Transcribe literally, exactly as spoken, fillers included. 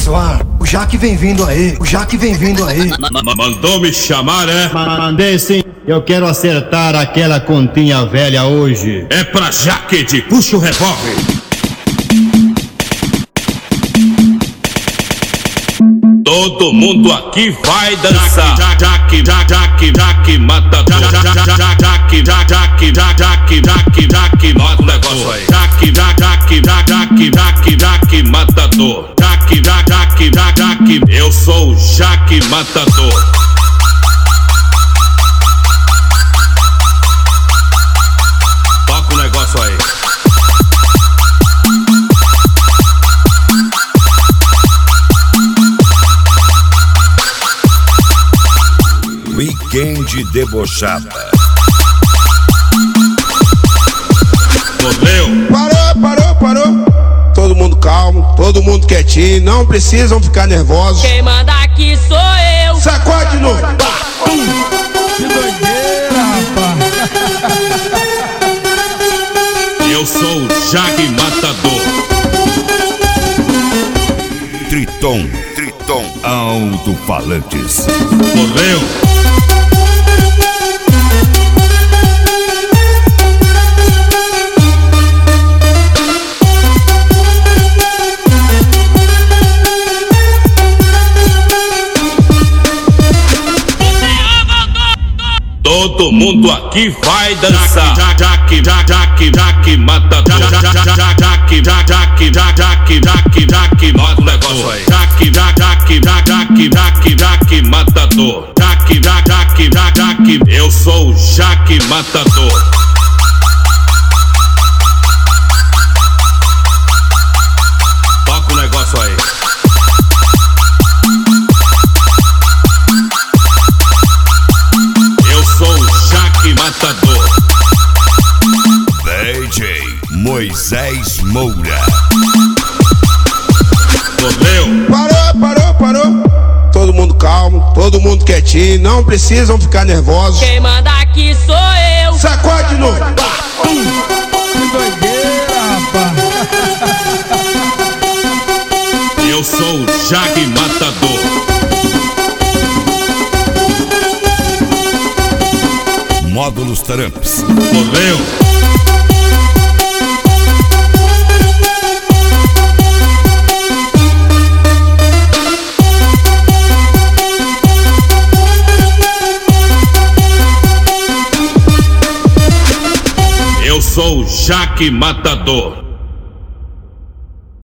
pessoal, o Jaque vem vindo aí, o Jaque vem vindo aí. Mandou me chamar, é? Mandei sim, eu quero acertar aquela continha velha hoje. É pra Jaquede, puxa o revólver. Todo mundo aqui vai dançar. Jaque, Jaque, Jaque, Jaque, matador. Jaque, Jaque, Jaque, Jaque, Jaque, Jaque, mata o negócio aí. Jaque, Jaque, Jaque, Jaque, Jaque, matador. Jaque, Jaque, Jaque, Jaque, eu sou o Jaque Matador. Toca o negócio aí. Weekend debochada. Morreu. Parou, parou, parou. Todo mundo calmo, todo mundo quietinho. Não precisam ficar nervosos. Quem manda aqui sou eu. Sacode de novo. Que doideira, rapaz. Eu sou o Jaque Matador. Triton, Triton, alto-falantes. Morreu. Todo mundo aqui vai dançar. Jaque, Jaque, Jaque, matador. Jaque, Jaque, Jaque, Jaque, Jaque, mata o negócio aí. Jaque, Jaque, Jaque, Jaque, Jaque, matador. Jaque, Jaque, Jaque, eu sou o Jaque Matador. Toca o negócio aí. Matador. D J Moisés Moura. Morreu. Parou, parou, parou. Todo mundo calmo, todo mundo quietinho. Não precisam ficar nervosos. Quem manda aqui sou eu. Sacode de novo. Que doideira, rapaz. Eu sou o Jaque Matador. Módulos Tramps. Morreu. Eu sou o Jaque Matador.